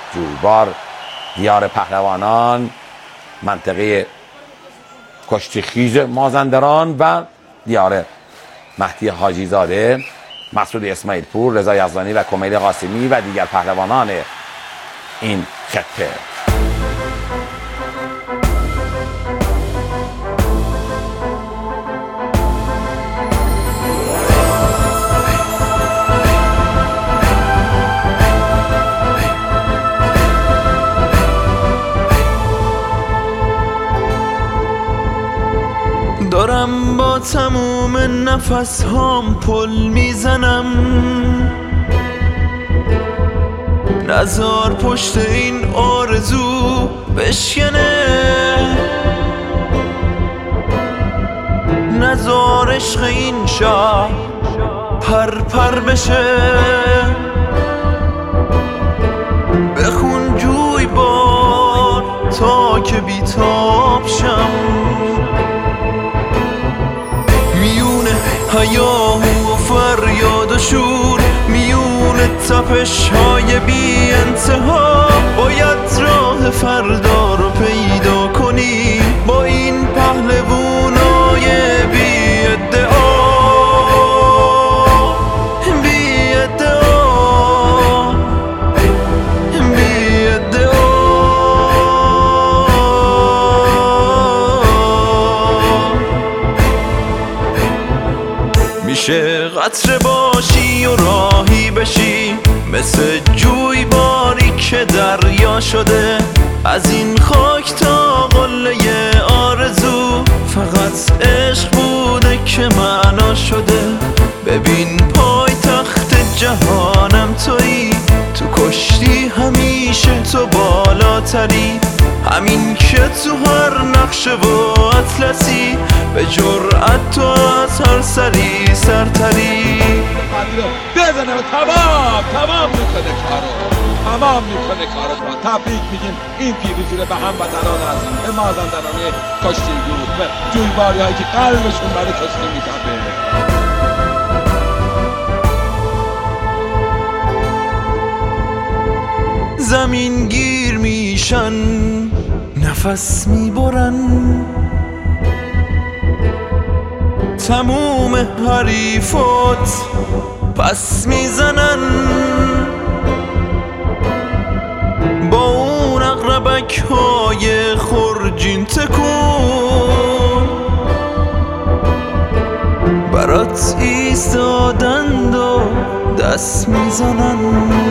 جویبار، دیار پهلوانان، منطقه کشتیخیز مازندران و دیار مهدی حاجی زاده، مسعود اسماعیل پور، رضا یزدانی و کمیل قاسمی و دیگر پهلوانان این خطه. دارم با تموم نفس هام پل میزنم، نزار پشت این آرزو بشکنه، نزار عشق این شهر پر پر بشه، بخون جویبار تا که بیتاب شم، میونه هیاهو و فریاد و شور، میونه تپش های بی انتها، باید راه فردا رو پیدا کنی با این پهلوانای بی ادعا، بی ادعا، بی ادعا. میشه قطره باشی و راهی بشی، مثل جویباری که دریا شده، از این خاک تا قله آرزو، فقط عشق بوده که معنا شده. ببین پای تخت جهانم تویی، تو کشتی همیشه تو بالاتری، همین که تو هر نقشه و اطلسی، به جرأت تو از هر سری سرتری. بزنه و تمام میکنه کارو، تمام میکنه کارو. تبریک میگیم این پیروزی رو به هموطنان عزیز، به مازندران کشتیگیر، به جویباری هایی که قلبشون برای کشتی میتپه. زمین گیر میشن، نفس میبرن، تموم حریفات پس میزنن، با اون اقربک های خرجین تکون، برات ایستادند و دست میزنن.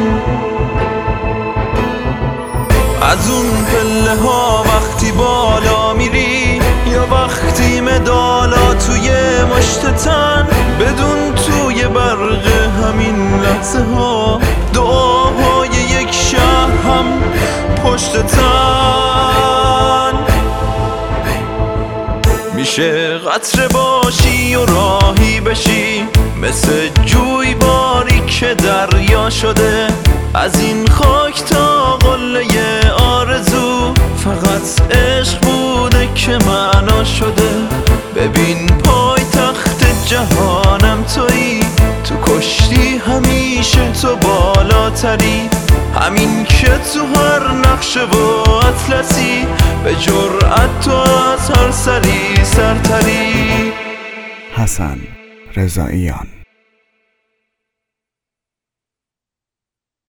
از اون پله ها وقتی بالا میری، یا وقتی مدالا توی مشت تن، بدون توی برق همین لحظه ها، دعاهای یک شهر هم پشت تن. میشه قطره باشی و راهی بشی، مثل جویباری که دریا شده، از این خاک تا قله آرزو، فقط عشق بوده که معنا شده. ببین پای تخت جهانم تویی، تو کشتی همیشه تو بالاتری، همین که تو هر نقشه و اطلسی، به جرأت تو از هر سری سرتری. حسن رضاییان.